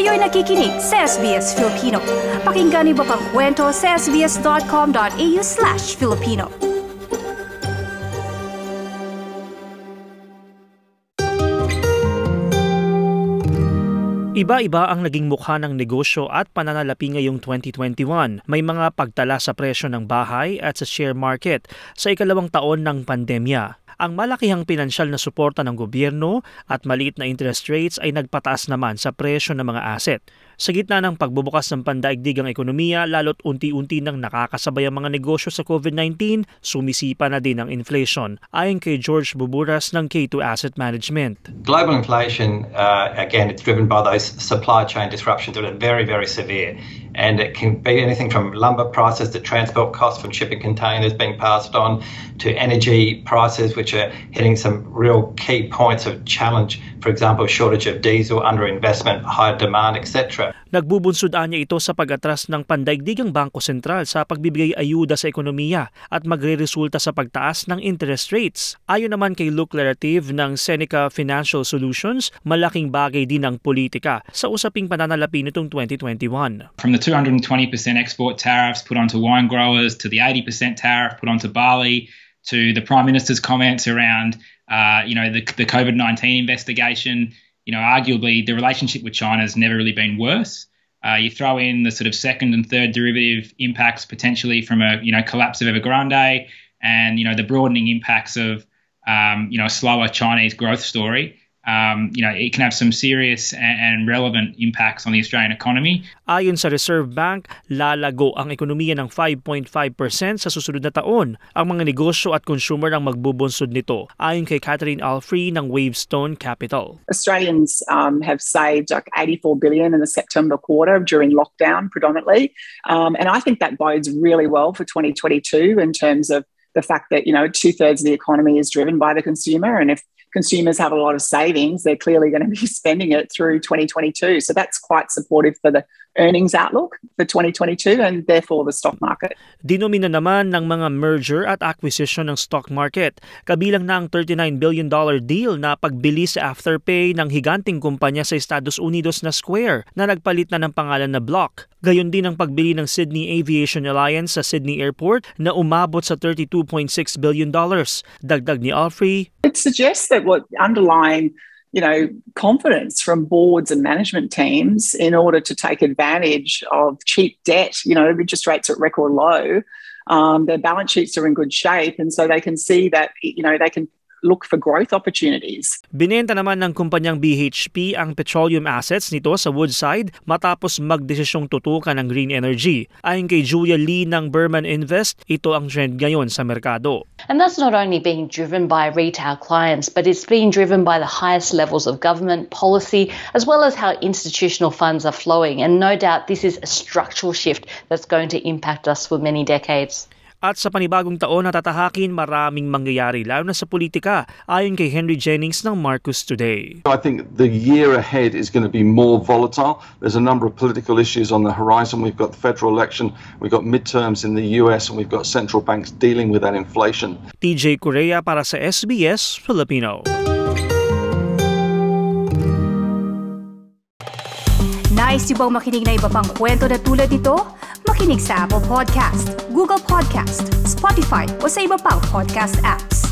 Kayo'y nakikinig sa SBS Filipino. Pakinggan niyo pa ang kwento sa sbs.com.au/Filipino. Iba-iba ang naging mukha ng negosyo at pananalapi ngayong 2021. May mga pagtala sa presyo ng bahay at sa share market sa ikalawang taon ng pandemya. Ang malakihang pinansyal na suporta ng gobyerno at maliit na interest rates ay nagpataas naman sa presyo ng mga asset. Sa gitna ng pagbubukas ng pandaigdigang ekonomiya, lalo't unti-unti nang nakakasabay ang mga negosyo sa COVID-19, sumisipa na din ang inflation. Ayon kay George Buburas ng K2 Asset Management. Global inflation, again, it's driven by those supply chain disruptions that are very, very severe. And it can be anything from lumber prices to transport costs from shipping containers being passed on to energy prices, which are hitting some real key points of challenge. For example, shortage of diesel, underinvestment, high demand, etc. Nagbubunsod niya ito sa pag-atras ng pandaigdigang Bangko Sentral sa pagbibigay ayuda sa ekonomiya at magreresulta sa pagtaas ng interest rates. Ayon naman kay Luke Lerative ng Seneca Financial Solutions, malaking bagay din ang politika sa usaping pananalapi nitong 2021. From the 220% export tariffs put onto wine growers to the 80% tariff put onto barley to the Prime Minister's comments around the COVID-19 investigation, arguably the relationship with China has never really been worse. You throw in the sort of second and third derivative impacts potentially from a collapse of Evergrande and the broadening impacts of a slower Chinese growth story. It can have some serious and relevant impacts on the Australian economy. Ayon sa Reserve Bank, lalago ang ekonomiya ng 5.5% sa susunod na taon. Ang mga negosyo at consumer ang magbubunsod nito. Ayon kay Catherine Alfrey ng Wavestone Capital. Australians have saved like $84 billion in the September quarter during lockdown predominantly. And I think that bodes really well for 2022 in terms of the fact that, 2/3 of the economy is driven by the consumer. And if consumers have a lot of savings, they're clearly going to be spending it through 2022. So that's quite supportive for the earnings outlook for 2022 and therefore the stock market. Dinomina naman ng mga merger at acquisition ng stock market. Kabilang na ang $39 billion deal na pagbili sa Afterpay ng higanting kumpanya sa Estados Unidos na Square na nagpalit na ng pangalan na Block. Gayon din ang pagbili ng Sydney Aviation Alliance sa Sydney Airport na umabot sa $32.6 billion. Dagdag ni Alfrey, it suggests that what underlying confidence from boards and management teams in order to take advantage of cheap debt, interest rates at record low, their balance sheets are in good shape and so they can see that, they can look for growth opportunities. Binenta naman ng kumpanyang BHP ang petroleum assets nito sa Woodside matapos magdesisyong tutukan ng green energy. Ayon kay Julia Lee ng Berman Invest, ito ang trend ngayon sa merkado. And that's not only being driven by retail clients, but it's being driven by the highest levels of government policy, as well as how institutional funds are flowing. And no doubt this is a structural shift that's going to impact us for many decades. At sa panibagong taon na tatahakin, maraming mangyayari, lalo na sa politika, ayon kay Henry Jennings ng Marcus Today. I think the year ahead is going to be more volatile. There's a number of political issues on the horizon. We've got the federal election, we've got midterms in the US, and we've got central banks dealing with that inflation. TJ Correa para sa SBS Filipino. Nice yung bang makinig na iba pang kwento na tulad ito? Makinig sa Apple Podcast, Google Podcast, Spotify o sa iba pang podcast apps.